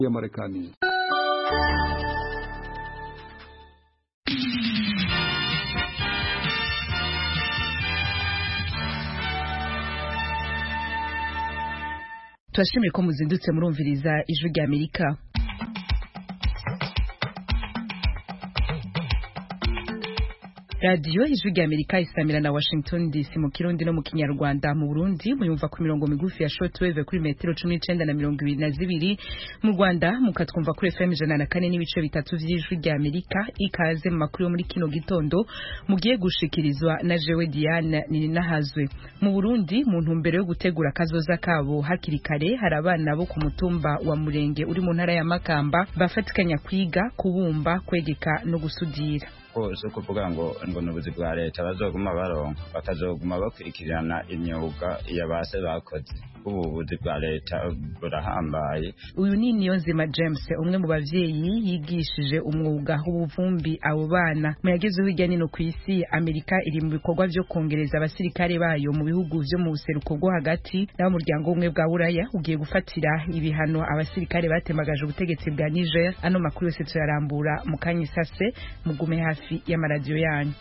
ya Marekani. Twashimire ko muzindutse murumviriza ijwi rya Amerika. Radio ijwi rya Amerika isamira na Washington DC mu Kirundi no mu Kinyarwanda. Mu Burundi muyumva ku mirongo migufi ya shortwave kuri metero 19 na 22, mu Rwanda mukatwumva kuri FM 104 n'ibice bitatu vy'ijwi rya Amerika. Ikaze mu makuru yo muri kino gitondo mugiye gushikirizwa na jewe Diane Ninahazwe. Mu Burundi mu ntumbero yo gutegura kazoza kabo hakiri kare, hari abana bo ku mutumba wa Murenge uri mu ntara ya Makamba bafatikanya kwiga, kubumba, kwegeka no gusudira. Kose kuvuga ngo n'ubuzi bwa leta bazoguma baronka batazoguma bakurikirana imyuga yabase bakoze. Ubuzi bwa leta burahambaye. Uyu ni Niyonzima James, umwe mu bavyeyi yigishije umwuga w'ubuvumbi abo bana. Mu yagezeho hirya no kw'isi, Amerika iri mu bikorwa vyo kongereza abasirikare bayo mu bihugu vyo mu buseruko bwo hagati, naho umuryango umwe bwa Buraya ugiye gufatira ibihano abasirikare batemagaje ubutegetsi bwa Niger. Ano makuru yose tuyarambura mu kanyisase, mugume hafi y'amaradiyo yanyu.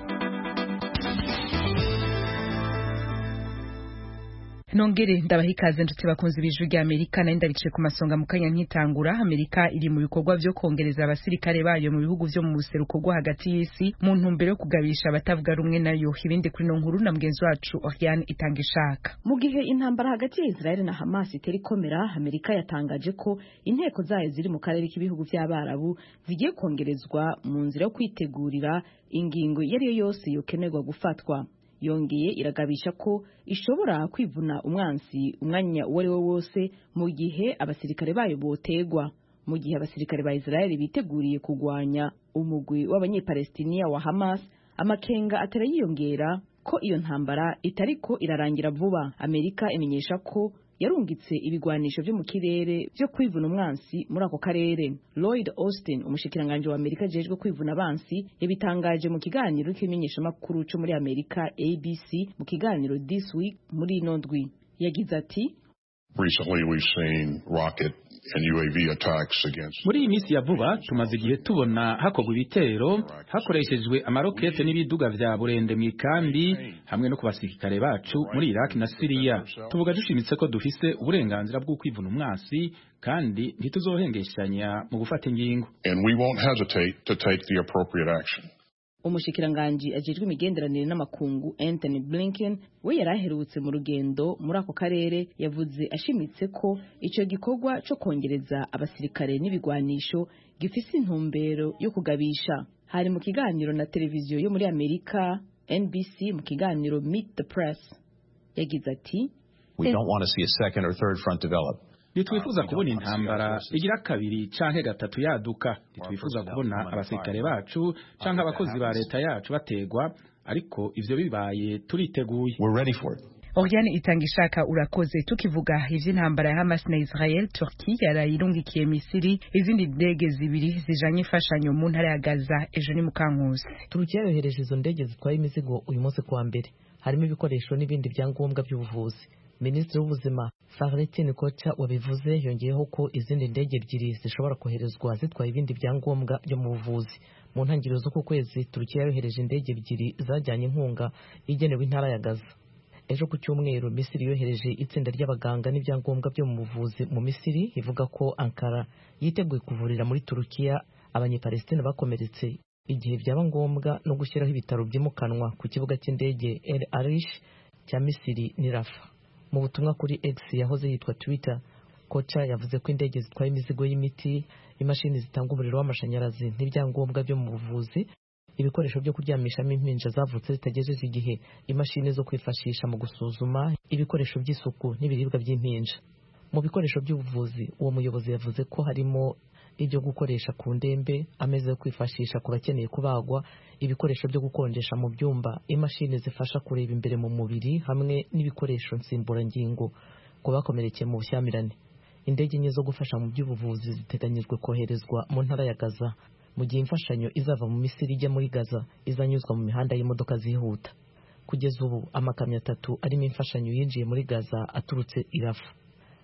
Nongere ndabahikaze nshuti bakunzi b'ijwi rya Amerika, na ndabice ku masonga mu kanya nkitangura. Amerika iri mu bikorwa vyo kongereza abasirikare bayo mu bihugu vyo mu buseruko bwo hagati y'isi mu ntumbero yo kugabisha abatavuga rumwe nayo. Ibindi kuri no nkuru na mugenzi wacu Oriane Itangishaka. Mu gihe intambara hagati ya Israel na Hamas itari komera, Amerika yatangaje ko inteko zayo ziri mu karere k'ibihugu vy'Abarabu zigiye kongerezwa mu nzira yo kwitegurira ingingo yari yose yokenerwa gufatwa. Yongeye iragabisha ko ishobora kwivuna umwansi umwanya uwo ari wo wose mu gihe abasirikare bayo botegwa. Mu gihe abasirikare ba Israel biteguriye kugwanya umugwi w'abanyepalestiniya wa Hamas, amakenga atera yiyongera ko iyo ntambara itariko irarangira vuba. Amerika imenyesha ko yarungitse ibigwanisho vyo mu kirere vyo kwivuna umwansi muri ako karere. Lloyd Austin, umushikiranganje wa Amerika jejwe kwivuna abansi, yabitangaje mu kiganiro cy'imenyesha makuru cyo muri Amerika ABC mu kiganiro This Week muri nondwi. Yagize ati, Recently we've seen rocket and UAV attacks against. Muri iyi minsi ya vuba tumaze igihe tubona hakorwa ibitero hakoreshejwe amarokete n'ibiduga vya burende mu ikambi hamwe no ku basirikare bacu muri Iraq na Syria. Tuvuga dushimitse ko dufise uburenganzira bwo kwivuna umwasi kandi ntituzohengeshanya mu gufata ingingo. And we won't hesitate to take the appropriate action. Umushikiranganji ajejwe imigenderanire n'amakungu Anthony Blinken we yaraherutse mu rugendo muri ako karere, yavuze ashimitse ko ico gikorwa cyo kongereza abasirikare n'ibigwanisho gifise intumbero yo kugabisha. Hari mu kiganiro na televiziyo yo muri Amerika NBC mu kiganiro Meet the Press, yagize ati, We don't want to see a second or third front develop. Nitwifuza kubona intambara igira kabiri canke gatatu yaduka. Nitwifuza kubona abasirikare bacu canke abakozi ba leta yacu bategwa, ariko ivyo bibaye turiteguye. We're ready for it. Oriane Itangishaka, urakoze. Tukivuga ivy'intambara ya Hamas na Israel, Turkiya yarayirungikiye Misiri izindi ndege zibiri zijanye imfashanyo mu ntara ya Gaza. Ejo ni Mukankusi. Turkiya yohereje izo ndege zitwaye imizigo uyu munsi kuwa mbere, harimo ibikoresho n'ibindi byangombwa by'ubuvuzi. Minisitiri w'ubuzima Fahrettin Koca wabivuze, yongeyeho ko izindi ndege ebyiri zishobora koherezwa zitwaye ibindi byangombwa byo mu buvuzi. Mu ntangiriro z'uku kwezi Turkiya yohereje indege ebyiri zajyanye inkunga igenewe intara ya Gaza. Ejo ku cyumweru Misiri yohereje itsinda ry'abaganga n'ibyangombwa byo mu buvuzi mu Misiri, ivuga ko Ankara yiteguye kuvurira muri Turkiya abanyepalestina bakomeretse igihe byaba ngombwa no gushyiraho ibitaro byimukanwa ku kibuga cy'indege El Arish cya Misiri ni Rafa. Mu butumwa kuri X yahoze yitwa Twitter, Koca yavuze ko indege zitwaye imizigo y'imiti, imashini zitanga umuriro w'amashanyarazi n'ibyangombwa byo mu buvuzi, ibikoresho byo kuryamishamo impinja zavutse zitagejeje igihe, imashini zo kwifashisha mu gusuzuma, ibikoresho by'isuku n'ibiribwa by'impinja. Mu bikoresho by'ubuvuzi uwo muyobozi yavuze ko harimo ibyo gukoresha ku ndembe, ameza yo kwifashisha ku bakeneye kubagwa, ibikoresho byo gukonjesha mu byumba, imashini zifasha kureba imbere mu mubiri hamwe n'ibikoresho nsimburangingo ku bakomerekeye mu bushyamirane. Indege enye zo gufasha mu by'ubuvuzi ziteganyijwe koherezwa mu ntara ya Gaza, mu gihe imfashanyo izava mu Misiri ijya muri Gaza izanyuzwa mu mihanda y'imodoka zihuta. Kugeza ubu amakamyo 3 arimo imfashanyo yinjiye muri Gaza aturutse i Rafa.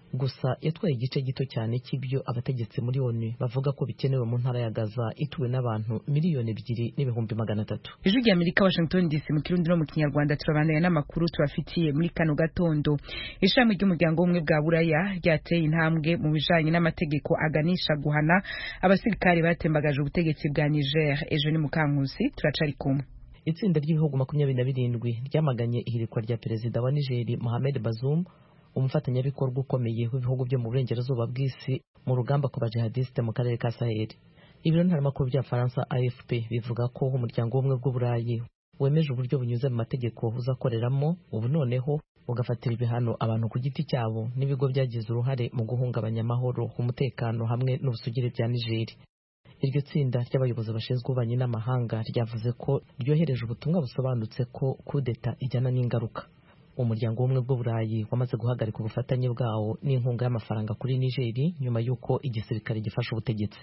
gusa yatwaye igice gito cyane cy'ibyo abategetsi muri ONU bavuga ko bikenewe mu ntara ya Gaza ituwe n'abantu 2,200,000. Ijwi rya Amerika, Washington DC, mu Kirundi no mu Kinyarwanda. Turabandanya n'amakuru tubafitiye muri kano gatondo. Ishami ry'umuryango w'ubumwe bwa Buraya ryateye intambwe mu bijanye n'amategeko aganisha guhana abasirikare batembagaje ubutegetsi bwa Niger. Ejo ni Mukankusi, turacari kumwe. Itsinda ry'ibihugu 27 ryamaganye ihirikwa rya perezida wa Niger Mohamed Bazoum, umufatanyabikorwa ukomeye w'ibihugu byo mu burengerazuba bw'isi mu rugamba ku bajihadiste mu karere ka Sahel. Ibiro ntaramakuru bya Faransa AFP bivuga ko umuryango w'ubumwe bw'Uburayi wemeje uburyo bunyuze mu mategeko uzakoreramo ubu noneho ugafatira ibihano abantu ku giti cyabo n'ibigo byagize uruhare mu guhungabanya amahoro, umutekano hamwe n'ubusugire bya Niger. Iryo tsinda ry'abayobozi bashinzwe ububanyi n'amahanga ryavuze ko ryohereje ubutumwa busobanutse ko kudeta ijyana n'ingaruka. Umuryango w'ubumwe bw'Uburayi wamaze guhagarika ubufatanye bwawo n'inkunga y'amafaranga kuri Niger nyuma y'uko igisirikare gifashe ubutegetsi.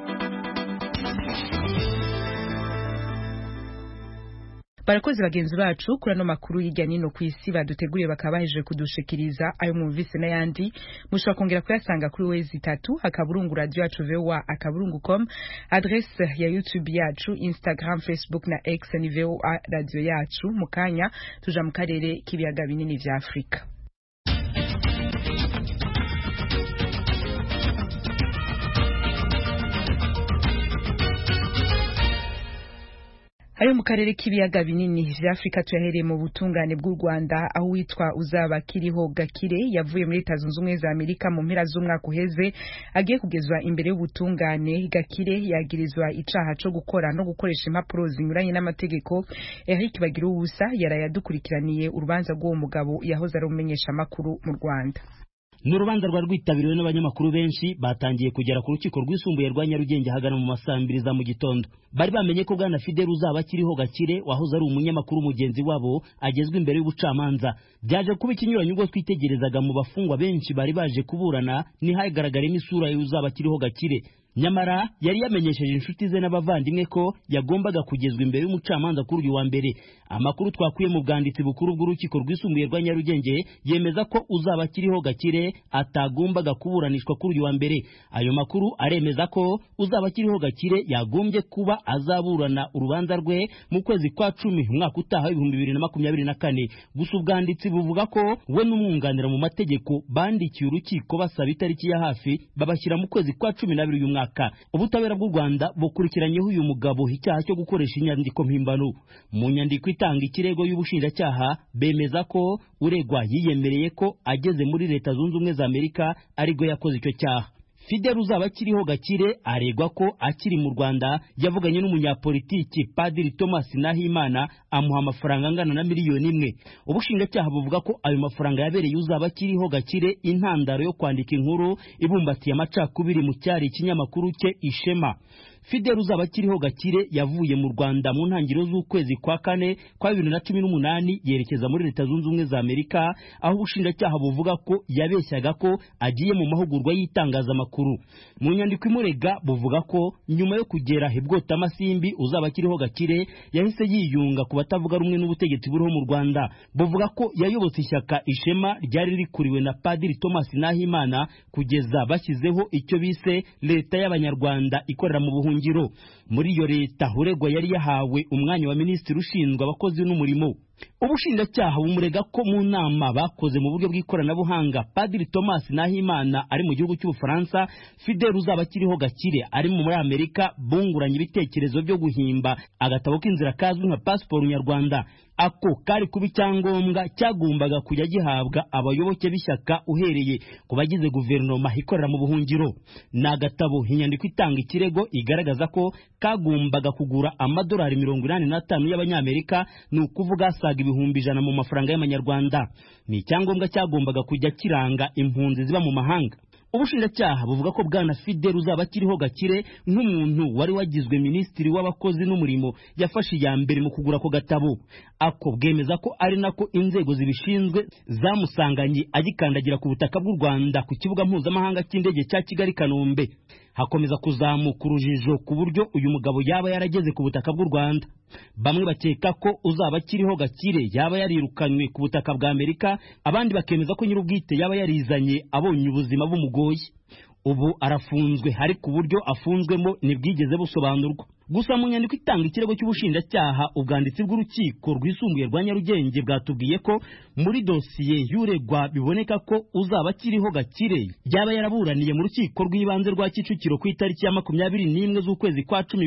Barakoze bagenzi bacu kuri ano makuru y'ijya nino ku isi baduteguriye bakaba bahejeje kudushikiriza ayo mwumvise n'ayandi mushobora kongera kuyasanga kuri wezi 3 akaburungu radio yacu VOA akaburungu.com, adresse ya YouTube yacu, Instagram, Facebook na X ni VOA radio yacu. Mukanya tuja mu karere k'ibiyaga binini vya Afrika. Ayo mu karere k'ibiyaga binini vya Afrika tuyahereye mu butungane bw'u Rwanda, aho witwa Uzabakiriho Gakire yavuye muri Leta Zunze Ubumwe za Amerika mu mpera z'umwaka uheze agiye kugezwa imbere y'ubutungane. Gakire yagirizwa icaha co gukora no gukoresha impapuro zinyuranye n'amategeko. Eric Bagiruwubusa yarayadukurikiraniye urubanza rw'uwo mugabo yahoze ari umumenyesha makuru mu Rwanda. N'urubanza rwa rwitabiriwe n'abanyamakuru benshi batangiye kugera ku rukiko rwisumbuye rwa Nyarugenge hagana mu masambiri za mu gitondo. Bari bamenye ko bwana Fidel Uzabakiriho Gakire wahoze ari umunyamakuru mugenzi wabo agezwe imbere y'ubucamanza. Byaje kuba ikinyuranyo ubwo twitegerezaga mu bafungwa benshi bari baje kuburana ni hagaragaremo isura y'Uzabakiriho Gakire. Nyamara yari yamenyesheje inshuti ze n'abavandimwe ko yagombaga kugezwa imbere y'umucamanza kuri uyu wa mbere. Amakuru twakuye mu bwanditsi bukuru bw'urukiko rwisumbuye rwa Nyarugenge yemeza ko Uzabakiriho Gakire atagombaga kuburanishwa kuri uyu wa mbere. Ayo makuru aremeza ko Uzabakiriho Gakire yagombye kuba azaburana urubanza rwe mu kwezi kwa 10 umwaka utaha 2024. Gusa ubwanditsi buvuga ko we n'umwunganira mu mategeko bandikiye urukiko basaba itariki ya hafi babashyira mu kwezi kwa 12 uyu mwaka. Ubutabera bw'u Rwanda bukurikiranyeho uyu mugabo icyaha cyo gukoresha inyandiko mpimbano. Mu nyandiko itanga ikirego y'ubushinjacyaha bemeza ko uregwa yiyemereye ko ageze muri Leta Zunze Ubumwe za Amerika aribwo yakoze icyo cyaha. Fidel Uzabakiriho Gakire aregwa ko akiri mu Rwanda yavuganye n'umunyapolitiki Padiri Thomas Nahimana amuha amafaranga angana na $1,000,000. Ubushinjacyaha buvuga ko ayo mafaranga yabereye Uzabakiriho Gakire intandaro yo kwandika inkuru ibumbatiye amacakubiri mu cyari ikinyamakuru cye Ishema. Fidel Uzabakiriho Gakire yavuye mu Rwanda mu ntangiriro z'ukwezi kwa 4 kwa 2018 yerekeza muri Leta Zunze Ubumwe za Amerika, aho ubushinjacyaha buvuga ko yabeshyaga ko agiye mu mahugurwa y'itangazamakuru. Mu nyandiko imurega buvuga ko nyuma yo kugera Hebwota Masimbi Uzabakiriho Gakire yahise yiyunga ku batavuga rumwe n'ubutegetsi buriho mu Rwanda. Buvuga ko yayobotse ishyaka Ishema ryari rikuriwe na Padiri Thomas Nahimana kugeza bashyizeho icyo bise Leta y'Abanyarwanda ikorera mu buhungiro. Muri iyo leta uregwa yari yahawe umwanya wa minisitiri ushinzwe abakozi n'umurimo. Ubushinjacyaha bumurega ko mu nama bakoze mu buryo bw'ikoranabuhanga Padiri Thomas Nahimana ari mu gihugu cy'Ubufaransa, Fidel Uzabakiriho Gakire ari muri Amerika bunguranye ibitekerezo byo guhimba agatabo k'inzira kazwi nka passport nyarwanda. Ako kari kuba icyangombwa cyagombaga kujya gihabwa abayoboke b'ishyaka uhereye ku bagize guverinoma ikorera mu buhungiro. Nagatabo inyandiko itanga ikirego igaragaza ko kagombaga kugura amadolari 85 y'abanyamerika, ni ukuvuga saga 100,000 mu mafaranga y'amanyarwanda. Ni icyangombwa cyagombaga kujya kiranga impunzi ziba mu mahanga. Ubushinjacyaha buvuga ko bwana Fidel Uzabakiriho Gakire nk'umuntu wari wagizwe minisitiri w'abakozi n'umurimo yafashe iya mbere mu kugura ko gatabo. Ako bwemeza ko ari nako inzego zibishinzwe zamusanganye agikandagira ku butaka bw'u Rwanda ku kibuga mpuzamahanga cy'indege cya Kigali Kanombe. hakomeza kuzamuka urujijo ku buryo uyu mugabo yaba yarageze ku butaka bw'u Rwanda. Bamwe bakeka ko uzaba akiriho Gakire yaba yarirukanywe ku butaka bwa Amerika, abandi bakemeza ko nyir'ubwite yaba yarizanye abonye ubuzima bumugoye. Ubu arafunzwe, hari ku buryo afunzwemo ntibwigeze busobanurwa. Gusa mu nyandiko itanga ikirego cy'ubushinjacyaha, ubwanditsi bw'urukiko rwisumbuye rwa Nyarugenge bwatubwiye ko muri dosiye y'uregwa biboneka ko uzaba akiriho Gakire yaba yaraburaniye mu rukiko rw'ibanze rwa Kicukiro ku itariki ya 21 z'ukwezi kwa 10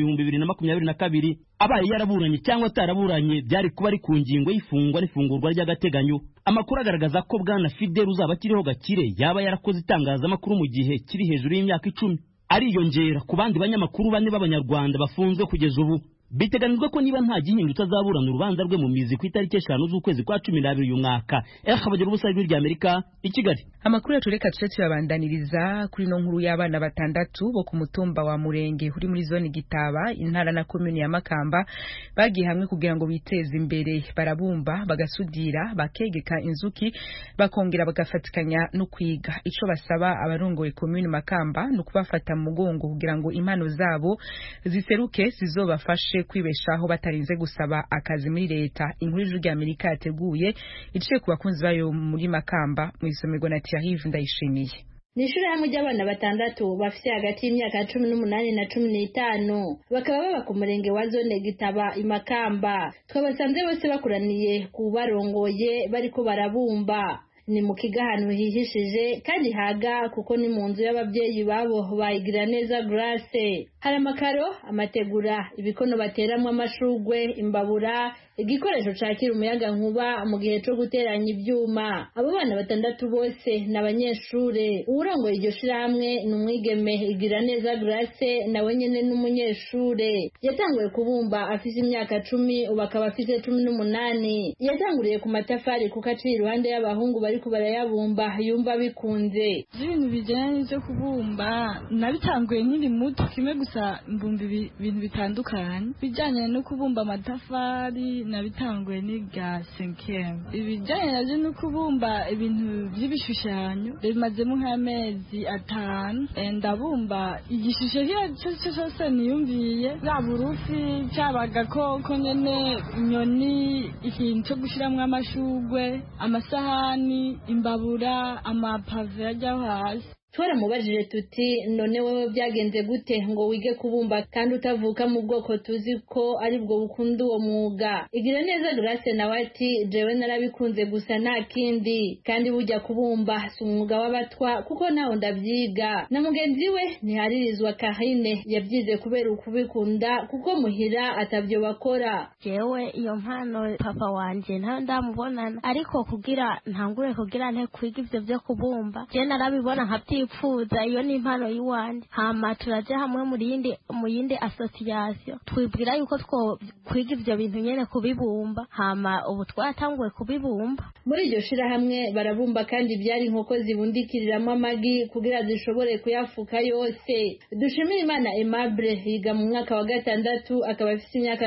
2022. Abaye yaraburanye cyangwa ataraburanye byari kuba ari ku ngingo y'ifungwa n'ifungurwa ry'agateganyo. Amakuru agaragaza ko bwana Fidel uzaba akiriho Gakire yaba yarakoze itangazamakuru mu gihe kiri hejuru y'imyaka 10. Ariyongera ku bandi banyamakuru 4 b'Abanyarwanda bafunzwe kugeza ubu. Biteganijwe ko niba nta gihindutse azaburana urubanza rwe mu mizi ku itariki 5 z'ukwezi kwa 12 uyu mwaka. Bagira ubusa rw'irya Amerika i Kigali. Amakuru yatureka tuce yabandaniriza kuri no nkuru y'abana 6 bo ku mutumba wa Murenge uri muri zone Gitaba intara na commune ya Makamba bagiye hamwe kugira ngo biteze imbere, barabumba bagasudira bakegeka inzuki bakongera bagafatikanya no kwiga. Ico basaba abarongoye commune Makamba no kubafata mu mugongo kugira ngo impano zabo ziseruke zizobafashe kwibeshaho batarinze gusaba akazi muri leta. Inkuru y'Ijwi Amerika yateguye iciye ku bakunzi bayo muri Makamba mu isomerwa na Thierry Ndayishimiye. Nishuri hamwe y'abana 6 bafite hagati y'imyaka 18 na 15 bakaba baba ku murenge wa zone Gitaba imakamba. Twabasanze bose bakuraniye ku barongoye bariko barabumba. Ni mu kigahano hihishije kandi haga kuko ni mu nzu y'ababyeyi babo bayigira neza Grace. Hari amakaro, amategura, ibikono bateramwe amashugwe, imbabura, igikoresho cakira umuyaga nkuba mu gihe cyo guteranya ibyuma. Abo bana 6 bose n'abanyeshure. Urongoye iryo shirahamwe n'umwigeme igira neza Grace nawe nyene n'umunyeshure. Yatanguye kubumba afise imyaka 10 ubakaba afise 18. Yatanguriye ku matafari kuko acira iruhande y'abahungu bariko barayabumba yumva bikunze. Ibintu bijanye cyo kubumba nabitanguye nkiri muto kimwe gusa mbumba ibintu bitandukanye. Bijanye no kubumba amatafari nabitanguye niga 5e. Ibijanye naje no kubumba ibintu by'ibishushanyo bimazemo nk'amezi 5. Ndabumba igishusho cyose niyumviye zaburufi cyabaga koko nyene inyoni, ikintu cyo gushiramwe amashugwe, amasahani, imbabura, amapave ajya hasi. Twaramubajije tuti none wewe byagenze gute ngo wige kubumba kandi utavuka mu bwoko tuzi ko ari bwo bukunda uwo mwuga. Igira neza Grace nawe ati jewe narabikunze gusa nta kindi kandi bujya kubumba si umwuga w'abatwa kuko naho ndabyiga. Na mugenzi we ntiharirizwa Karine yabyize kubera ukubikunda kuko muhira atavyo bakora. Jewe iyo mpano papa wanje nta ndamubonana ariko kugira ntangure kugira nte kwiga ivyo byo kubumba je narabibona nkabyi ipfuza iyo ni impano yiwanje. Hama turaje hamwe mu yindi association twibwira yuko kwiga ivyo bintu nyene kubibumba, hama ubu twatanguye kubibumba. Muri iryo shira hamwe barabumba kandi byari inkoko zibundikiriramo amagi kugira zishobore kuyafuka yose. Dushimira Imana Aimable yiga mu mwaka wa 6 akaba afite imyaka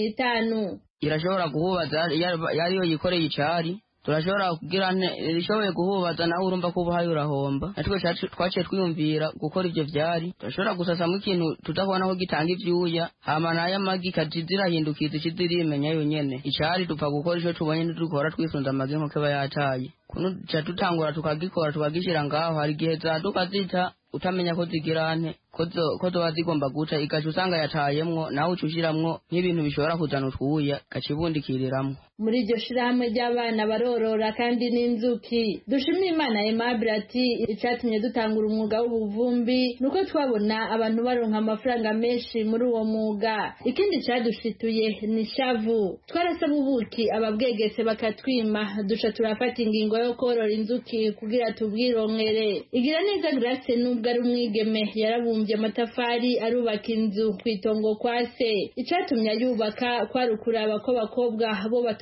15. Irashobora guhubaza yariyo yikoreye icari turashobora kugira rishoboye guhubaza nawe urumva ko ubuhaye urahomba. Natwe twaciye twiyumvira gukora ivyo vyari turashobora gusasamo ikintu tudabona ko gitanga ivyuya, hama nayo amagi kajizira hindukiza ikizirimenya yonyene. Icari dupfa gukora ico tubonye dukora twisunza amagi nko kaba yataye. Kuno ca tutangura tukagikora tukagishira ngaho, hari gihe zaduka zita utamenya ko zigirane ko zoba zigomba guca igaca usanga yatayemwo nawe ucushiramwo nk'ibintu bishobora kuzana utwuya gacibundikiriramwo. Muri iryo shirahamwe ry'abana barorora kandi n'inzuki. Dushimira Imana Aimable ati icatumye dutangura umwuga w'ubuvumbi nuko twabona abantu baronka amafaranga menshi muri uwo mwuga. Ikindi cadushituye ni shavu. Twarasaba ubuki ababwegetse bakatwima duca turafata ingingo yo korora inzuki kugira tubwironkere. Igira neza Grace nubwo ari umwigeme yarabumbye amatafari arubaka inzu kwitongo kwase. Icatumye ayubaka kwarukuraba ko bakobwa bo bato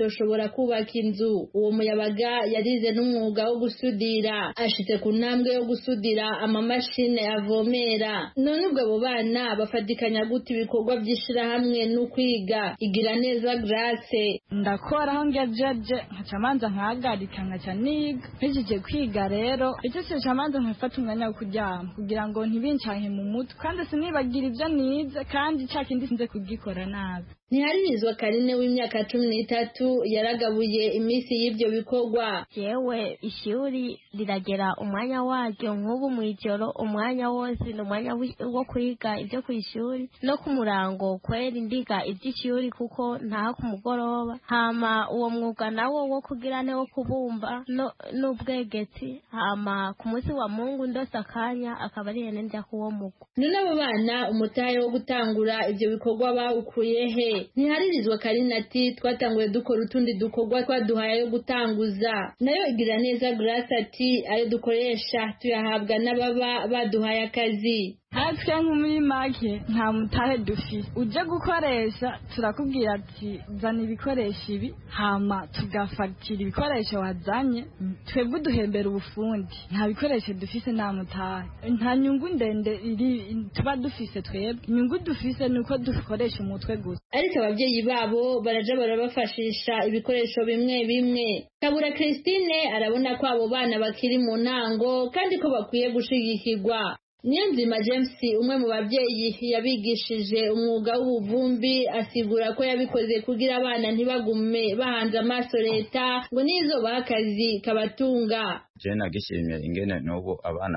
atoshobora kubaka inzu. Uwo muyabaga yarize n'umwuga wo gusudira, ashitse ku ntambwe yo gusudira amamashine avomera. None ubwo abo bana bafatikanya gute ibikorwa by'ishirahamwe no kwiga? Igiraneza Grace: ndakora aho ngejeje nkaca manza nkahagarika nkaca niga, mpejeje kwiga rero icyo cyo manza nkafata umwanya wo kuryama kugira ngo ntibincanke mu mutwe kandi sinibagira ibyo nize kandi cya kindi sinze kugikora nabi. Ntiharirizwa Karine w'imyaka 13 yaragabuye iminsi y'ibyo bikorwa. Yewe ishuri riragera umwanya waryo, nk'ubu mwijoro umwanya wose n'umwanya wo kwiga ibyo ku ishuri, no ku murango kweri ndiga iby'ishuri kuko nta ku mugoroba. Hama uwo mwuga nawo wo kugira ne wo kubumba n'ubwegetsi, hama ku munsi wa Mungu ndose akanya akaba ari yene njya kuwo mugo. None abo bana umutahe wo gutangura ibyo bikorwa bawukuye he? Ntiharirizwa Karine ati twatanguye dukora utundi dukorwa twaduhaye yo gutanguza. Nayo Igiraneza Grace ati ayo dukoresha tuyahabwa n'ababa baduhaye akazi. Hatwe muri make nta mutahe dufise, uje gukoresha turakubwira ati zana ibikoresho ibi, hama tugafatira ibikoresho wazanye, twebwe duhembera ubufundi. Nta bikoresho dufise, nta mutahe, nta nyungu ndende tuba dufise twebwe. Inyungu dufise nuko dukoresha umutwe gusa. Ariko ababyeyi babo baraja barabafashisha ibikoresho bimwe bimwe. Kabura Christine arabona ko abo bana bakiri mu ntango kandi ko bakwiye gushigikirwa. Niyonzima James, umwe mu babyeyi yabigishije umwuga w'ubuvumbi, asigura ko yabikoze kugira abana ntibagume bahanze amaso leta ngo nizo bakazi kabatunga. Je nagishimye ingene n'ubu abana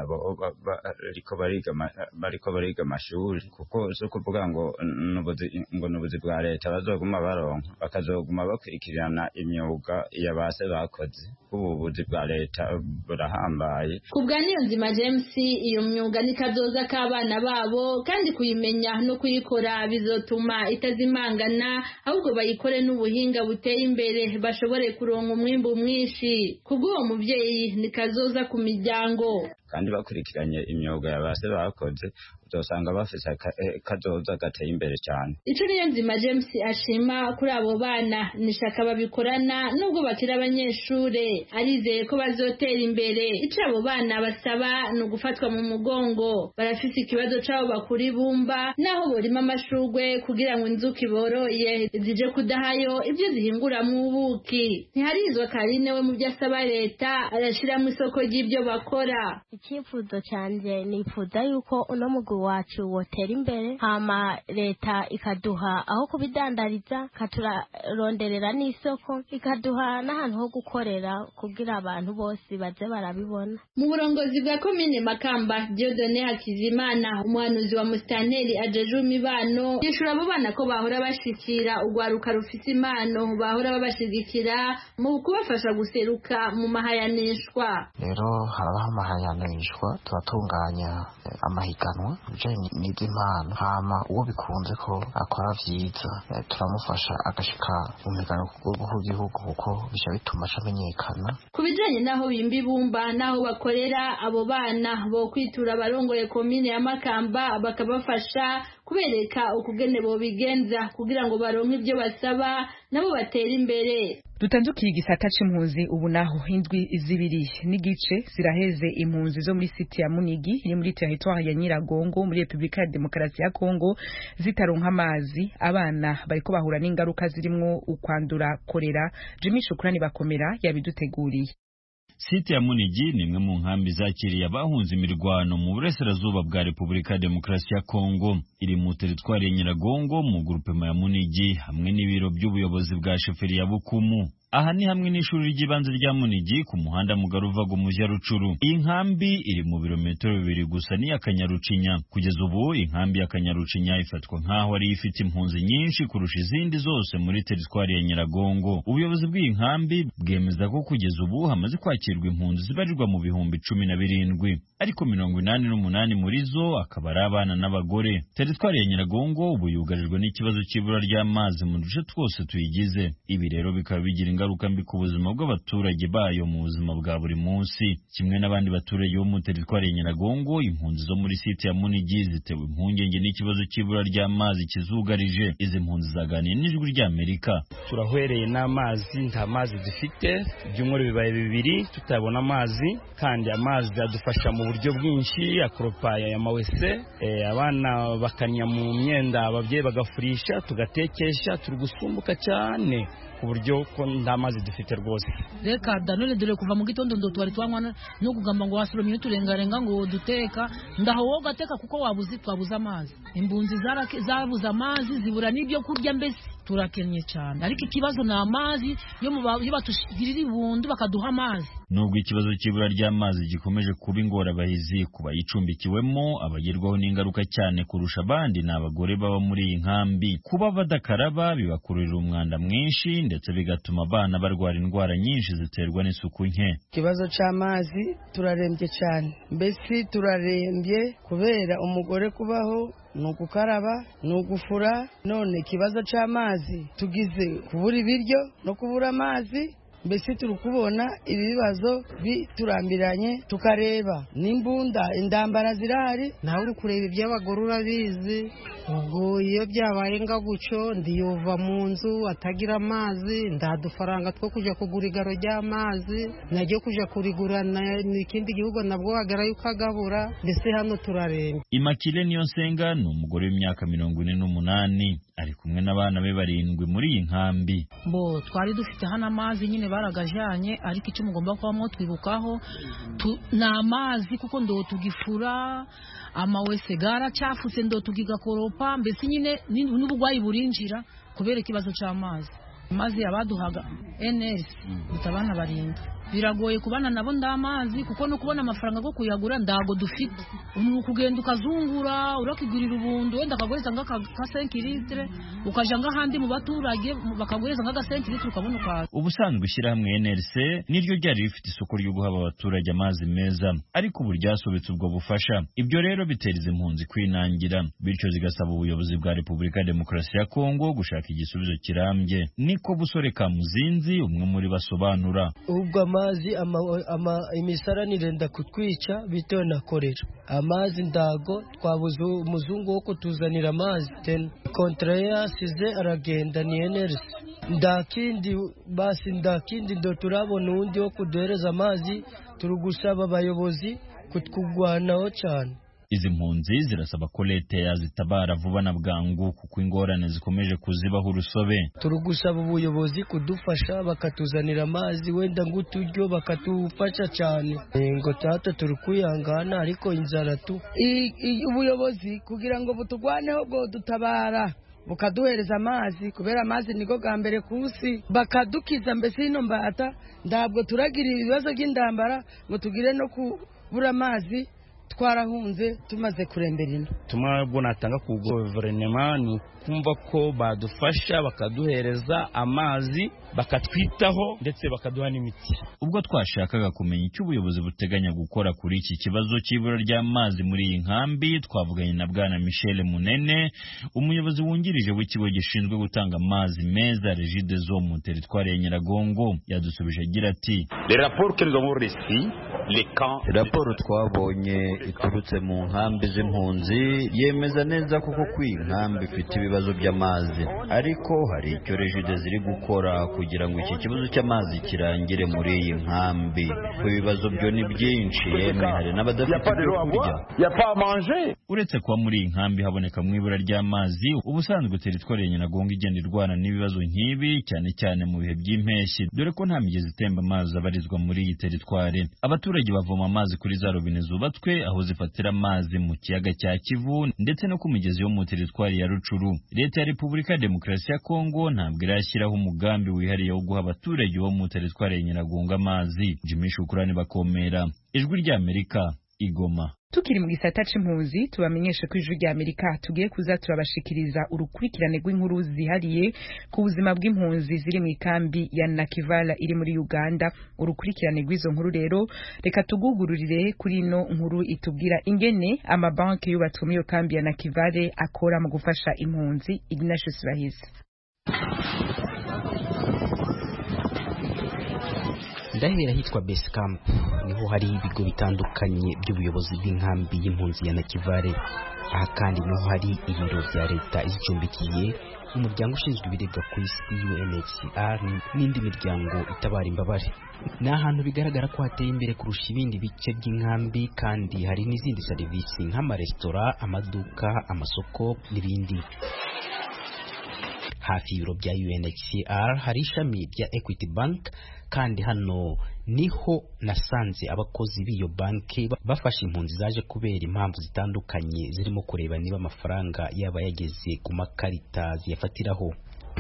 bariko bariga amashuri, kuko zo kuvuga ngo nubuzi bwa leta bazoguma baronka, bakazoguma bakurikirana imyuga yabase bakoze. Ububuzi bwa leta burahambaye. Kubwa Niyonzima James, iyo myuga ni kazoza k'abana babo, kandi kuyimenya no kuyikora bizotuma itazimangana, ahubwo bayikore n'ubuhinga buteye imbere, bashobore kuronka umwimbu mwinshi. Kubw'uwo muvyeyi ni kazoza ku miryango. Kandi bakurikiranye imyuga yabase bakoze, uzosanga bafise kazoza gateye imbere cyane. Ico Niyonzima James ashima kuri abo bana nishaka babikorana nubwo bakira abanyeshure, arizeye ko bazotera imbere. Ico abo bana basaba no gufatwa mu mugongo, barafise ikibazo cabo bakuri bumba naho borima amashurwe kugira ngo inzuki boroye zije kudahayo ibyo zihingura mu buki. Ntiharizwa Karine we mu byo asaba leta, arashira mu isoko ry'ibyo bakora. Icyifuzo cyanje nifuza yuko uno mugwi wacu wotera imbere, hama leta ikaduha aho kubidandariza, katuraronderera n'isoko, ikaduha n'ahantu ho gukorera kugira abantu bose baze barabibona. Mu burongozi bwa komine Makamba, Dieudonné Hakizimana, umuhanuzi wa Musitanteri ajeje imibano, yishura abo bana ko bahora bashikira urwaruka rufite impano, bahora babashigikira mu kubafasha guseruka mu mahayanishwa. Rero harabaho amahayanishwa, turatunganya amahiganwa bijanye n'impano, hama uwo bikunze ko akora vyiza turamufasha agashika mu migano ku rwego rw'igihugu, kuko bisha bituma amenyekana. Ku bijanye naho bimba ibumba naho bakorera, abo bana bo kwitura abarongoye komine ya Makamba bakabafasha kubereka ukugene bo bigenza kugira ngo baronke ibyo basaba nabo batera imbere. Dutandukiye igisata c'impunzi ubu naho indwi zibiri n'igice ziraheze impunzi zo muri site ya Munigi iri muri territoire ya Nyiragongo muri Republika ya Demokarasi ya Kongo zitaronka amazi, abana bariko bahura n'ingaruka zirimwo ukwandura kolera. Jimmy Shukrani bakomera yabiduteguriye. Site ya Munigi ni imwe mu nkambi zakiriye abahunze imirwano mu burasirazuba bwa Republika ya Demokarasi ya Kongo. Iri mu teritwari ya Nyiragongo mu grupema ya Munigi hamwe n'ibiro by'ubuyobozi bwa sheferi ya Bukumu. Aha ni hamwe n'ishuri ry'ibanze rya Munigi ku muhanda mugari uva mu Rucuru. Iyi nkambi iri mu birometero 2 gusa ni ya Kanyarucinya. Kugeza ubu inkambi ya Kanyarucinya ifatwa nkaho ari ifite impunzi nyinshi kurusha izindi zose muri teritwari ya Nyiragongo. Ubuyobozi bw'iyi nkambi bwemeza ko kugeza ubu hamaze kwakirwa impunzi zibarirwa mu bihumbi 17, ariko 88 muri zo akaba ari abana n'abagore. Teritwari ya Nyiragongo ubu yugarijwe n'ikibazo cy'ibura ry'amazi mu duce twose tuyigize. Ibi rero bikaba bigira ingaruka mbi ku buzima bw'abaturage bayo mu buzima bwa buri munsi. Kimwe n'abandi baturage bo mu teritwari ya Nyiragongo, impunzi zo muri site ya Munigi zitewe impungenge n'ikibazo cy'ibura ry'amazi kizugarije. Izi mpunzi zaganiye n'ijwi ry'Amerika. Turahwereye n'amazi, nta mazi dufite, ibyumweru bibaye 2 tutabona amazi, kandi amazi adufasha mu buryo bwinshi, akoropa ya mawese, abana bakanya mu myenda, ababyeyi bagafurisha, tugatekesha, turi gusumbuka cyane ku buryo ko nta mazi dufite rwose. Reka danone dore kuva mu gitondo ndo twari twanywa no kugamba ngo wasoromye turengarenga ngo duteka, ndaho wo gateka kuko twabuze amazi. Imbunzi zabuze amazi, zibura n'ibyo kurya, mbese turakennye cyane. Ariko ikibazo na amazi yo batugirira ibundu bakaduha amazi. Nubwo ikibazo cy'ibura ry'amazi gikomeje kuba ingorabahizi ku bayicumbikiwemo, abagerwaho n'ingaruka cyane kurusha abandi ni abagore baba muri iyi nkambi. Kuba badakaraba bibakururira umwanda mwinshi, ndetse bigatuma abana barwara indwara nyinshi ziterwa n'isuku nke. Ikibazo cy'amazi turarembye cyane, mbese turarembye kubera umugore kubaho nugukaraba nugufura. None ikibazo cy'amazi tugize kubura ibiryo no kubura amazi, mbese turi kubona ibibazo biturambiranye, tukareba n'imbunda, indambara zirahari, nawe uri kureba iby'abagore urabizi. Ubwo iyo byabaye nga gucyo ndiyova mu nzu atagira amazi, ndadufaranga two kujya kugura igaro ry'amazi, najye kujya kurigurana n'ikindi gihugu nabwo wagarayo ukagabura, mbese hano turaremba. Imakile Niyonsenga ni umugore w'imyaka 48, ari kumwe n'abana be 7 muri iyi nkambi. Twari dufite hano amazi nyine baragajanye, ariko icyo mugomba kubamo twibukaho na amazi, kuko ndo tugifura amawese garacafutse, ndo tugigakoropa, mbese nyine n'ubugwayi burinjira kubera ikibazo cy'amazi. Amazi yabaduhaga NRC bitabana barinda, biragoye kubana nabo ndamazi, kuko no kubona amafaranga go kuyagura ndago dufite. Kugenda ukazungura urakigurira ubundu, wenda akagureza nga ka 5 litre, ukaja nga handi mu baturage bakagureza nga 5 litre ukabona kwa. Ubusanzwe ishyirahamwe NRC niryo ryari rifite isoko ryo guha abaturage amazi meza, ariko ubu ryasobetse ubwo bufasha. Ibyo rero biteza impunzi kwinangira, bityo zigasaba ubuyobozi bwa Repubulika ya Demokarasi ya Kongo gushaka igisubizo kirambye. Niko Busore Kamuzinzi, umwe muri basobanura. Ubwo amazi imisarani renda kutwica bitewe na korera. Amazi ndago twabuze umuzungu wo kutuzanira amazi, ten kontraya size aragenda ni NRC. Ndakindi ndo turabona undi wo kuduhereza amazi, turugusaba abayobozi kutugwanaho cyane. Izi mpunzi zirasaba ko leta yazitabara vuba na bwangu, kuko ingorane zikomeje kuzibaho urusobe. Turugusaba ubuyobozi kudufasha bakatuzanira amazi, wenda nguturyo bakatufasha cyane. Ngo tata turi kuyangana, ariko inzara tu. Ubuyobozi kugira ngo butugwaneho bwo dutabara bukaduhereza amazi, kubera amazi niko ga mbere kusi, bakadukiza mbese ino mbata. Ndabwo turagira ibibazo by'indambara ngo tugire no kubura amazi, twarahunze tumaze kurembera ino. Tumabwo natanga ku guverinoma ni kumva ko badufasha bakaduhereza amazi, bakatwitaho, ndetse bakaduha n'imiti. Ubwo twashakaga kumenya icyo ubuyobozi buteganya gukora kuri iki kibazo cy'ibura ry'amazi muri iyi nkambi, twavuganye na Bwana Michel Munene, umuyobozi wungirije w'ikigo gishinzwe gutanga amazi meza Regideso mu teritwari ya Nyiragongo. Yadusubije agira ati: raporo twabonye iturutse mu nkambi z'impunzi yemeza neza kuko iyi nkambi ifite ibibazo by'amazi, ariko hari icyo Regideso ziri gukora kugira ngo iki kibazo cy'amazi kirangire muri iyi nkambi. Ibibazo byo ni byinshi, yemwe hari n'abadafite ibyo kurya. Uretse kuba muri iyi nkambi haboneka mu ibura ry'amazi, ubusanzwe teritwari ya Nyiragongo igenda irwana n'ibibazo nk'ibi, cyane cyane mu bihe by'impeshyi, dore ko nta migezi itemba amazi abarizwa muri iyi teritwari. Abaturage bavoma amazi kuri za robine zubatswe aho zifatira amazi mu kiyaga cya Kivu, ndetse no ku migezi yo mu teritwari ya Rucuru. Leta ya Repubulika ya Demokarasi ya Kongo ntabwo irashyiraho umugambi wihariye wo guha abaturage bo mu teritwari ya Nyiragongo amazi. Jimmy Shukrani Bakomera, Ijwi ry'Amerika, Igoma. Tukiri mu gisata c'impunzi, tubamenyesha ko Ijwi ry'Amerika tugiye kuza turabashikiriza urukurikirane rw'inkuru zihariye ku buzima bw'impunzi ziri mu ikambi ya Nakivala iri muri Uganda. Urukurikirane rw'izo nkuru rero reka tugugururire kuri ino nkuru itubwira ingene amabanki yubatswe muri iyo kambi ya Nakivale akora mu gufasha impunzi. Ignatius Bahise. ndahera hitwa Base Camp, niho hari ibigo bitandukanye by'ubuyobozi bw'inkambi y'impunzi ya Nakivale. Aha kandi niho hari ibiro bya leta izicumbikiye, umuryango ushinzwe ibiribwa ku isi UNHCR n'indi miryango itabara imbabare. Ni ahantu bigaragara ko hateye imbere kurusha ibindi bice by'inkambi, kandi hari n'izindi serivisi nk'amaresitora, amaduka, amasoko n'ibindi. Hafi y'ibiro bya UNHCR hari ishami rya Equity Bank, kandi hano niho nasanze abakozi b'iyo banki bafashe impunzi zaje kubera impamvu zitandukanye, zirimo kureba niba amafaranga yaba yageze ku makarita ziyafatiraho.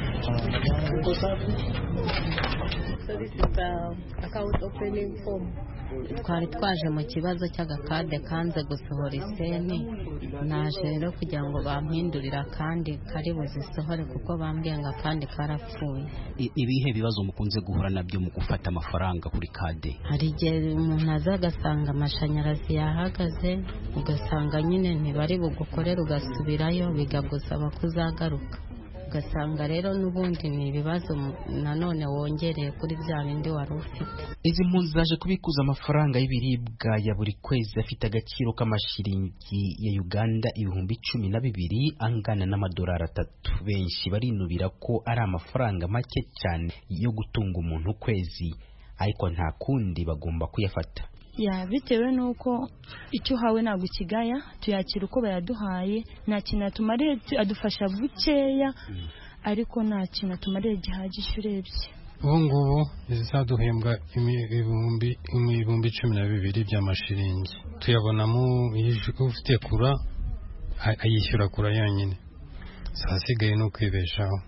Twari twaje mu kibazo cy'agakade kanze gusohora iseni, naje rero kugira ngo bampindurira kandi kari buzisohore kuko bambwiye ngo akandi karapfuye. Ibihe bibazo mukunze guhura nabyo mu gufata amafaranga kuri kade? Hari igihe umuntu aza agasanga amashanyarazi yahagaze, ugasanga nyine ntibari bugukorere, ugasubirayo bigagusaba kuzagaruka, ugasanga rero n'ubundi ni ibibazo nanone wongereye kuri bya bindi wari ufite. Izi mpunzi zaje kubikuza amafaranga y'ibiribwa ya buri kwezi afite agaciro k'amashiringi ya Uganda 12,000 angana n'amadolari 3. Benshi barinubira ko ari amafaranga make cyane yo gutunga umuntu kwezi, ariko nta kundi bagomba kuyafata. Bitewe nuko icyo hawe ntabwo kigaya, tuyakira uko bayaduhaye, nta kintu atumariye, adufasha bukeya ariko nta kintu atumariye gihagije urebye. Ubu ngubu izaduhembwa ibihumbi 12 by'amashiringi, tuyabonamo ufite kura ayishyura kura yonyine, sasigaye no kwibeshaho.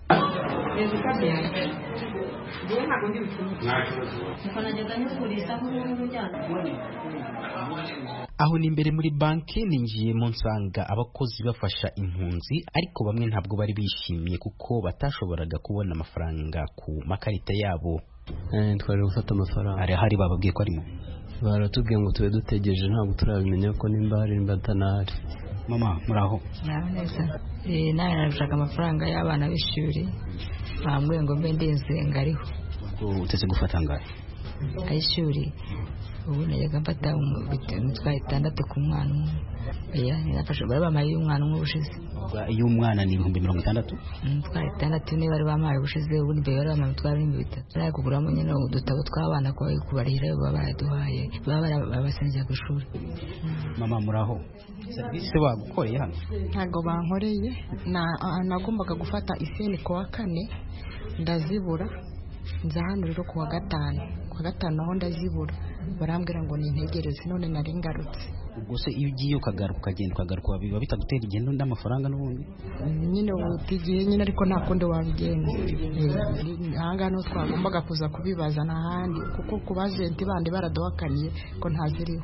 Aho ni imbere muri banki, ninjiye mu nsanga abakozi bafasha impunzi, ariko bamwe ntabwo bari bishimiye kuko batashoboraga kubona amafaranga ku makarita yabo. Twari gufata amafaranga. Hari bababwiye ko arimo? Baratubwiye ngo tube dutegereje, ntabwo turabimenya ko nimba hari nimba atanahari. Mama muraho? Neza. Nawe narashaka amafaranga y'abana b'ishuri, bambwiye ngo mbe ndenze ngariho. Uteze gufata ngahe? Ayishuri ubu najyaga mfata umutwaye 6 ku mwana umwe. Nafashe bari bamaye umwana umwe ubushize. Iyo umwana ni 60,000? Umutwaye 6 niba bari bamaye ubushize, ubu ni bari bamaye umutwaye 3. Nari kuguramo nyine udutabo tw'abana ko kubarira baba baduhaye, baba babasenja ku ishuri. Mama muraho? Service bagukoreye hano? Ntago bankoreye, nagombaga gufata iseni ku wa 4 ndazibura, nza hano rero ku wa 5 aho ndazibura, barambwira ngo nintegereze, none nari ngarutse. Ubwo se iyo ugiye ukagaruka biba bitagutera igendo nd'amafaranga n'ubundi? Nyine utigiye nyine, ariko nta kundi wabigenza. Ahanga no twagombaga kuza kubibaza n'ahandi, kuko ku bajenti bandi baraduhakaniye ko ntaziriho.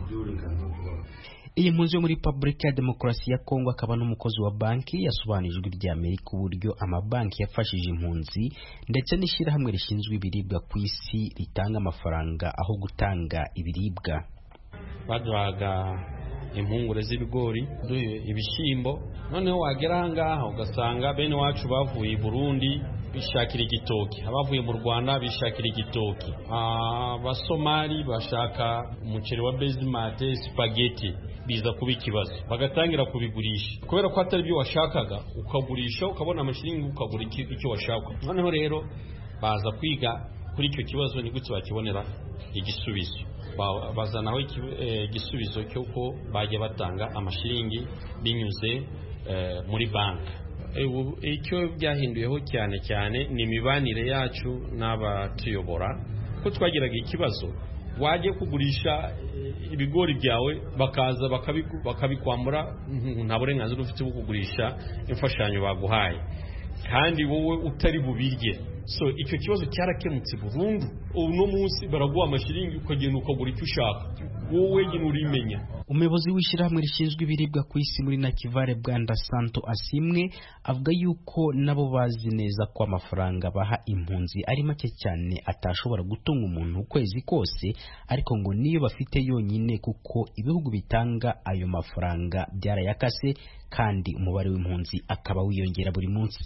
Iyi mpunzi yo muri Republika ya Demokarasi ya Kongo akaba n'umukozi wa banki yasobanijwe rya Amerika uburyo amabanki yafashije impunzi ndetse n'ishyirahamwe rishinzwe ibiribwa ku isi ritanga amafaranga aho gutanga ibiribwa. Baduhaga impungure z'ibigori, ibishyimbo, noneho wagera ahangaha ugasanga bene wacu bavuye i Burundi bishakira igitoki, abavuye mu Rwanda bishakira igitoki, abasomali bashaka umuceri wa basmati, spaghetti, biza kuba ikibazo, bagatangira kubigurisha kubera ko atari byo washakaga, ukagurisha ukabona amashiringi ukagura icyo washaka. Noneho rero baza kwiga kuri icyo kibazo ni gute bakibonera igisubizo, bazanaho igisubizo cy'uko bajya batanga amashiringi binyuze muri banki. Icyo byahinduyeho cyane cyane ni imibanire yacu n'abatuyobora, ko twagiraga ikibazo wajye kugurisha ibigori byawe bakaza bakabikwambura, nta burenganzira ufite bwo kugurisha imfashanyo baguhaye kandi wowe utari bubirye. So icyo kibazo cyarakemutse burundu. Uno munsi baraguha amashiringi ukagenda ukagura icyo ushaka, wowe nyine urimenya. Umuyobozi w'ishyirahamwe rishinzwe ibiribwa ku isi muri Nakivale Bwana Santo Asimwe avuga yuko nabo bazi neza ko amafaranga baha impunzi ari make cyane atashobora gutunga umuntu ukwezi kose, ariko ngo niyo bafite yonyine kuko ibihugu bitanga ayo mafaranga byarayakase kandi umubare w'impunzi akaba wiyongera buri munsi.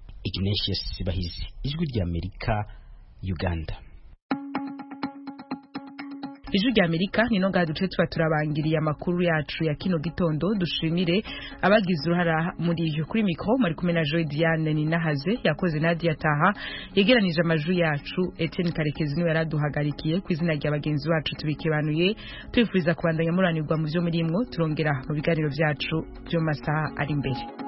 Ignatius Bahizi, Ijwi ry'Amerika, Uganda. Ijwi rya Amerika nino ngaha duce tuba turabangiriye amakuru yacu ya kino gitondo. Dushimire abagize uruhara muri iyo kuri mikro mari kumwe na Joy Diane Ninahaze yakoze Nadia Taha yegeranije amajwi yacu. Etienne Karekezi niwe yaraduhagarikiye ku izina rya bagenzi bacu tubikebanuye twifuriza kubandanya muranirwa mu byo murimwo turongera mu biganiro byacu byo masaha ari imbere.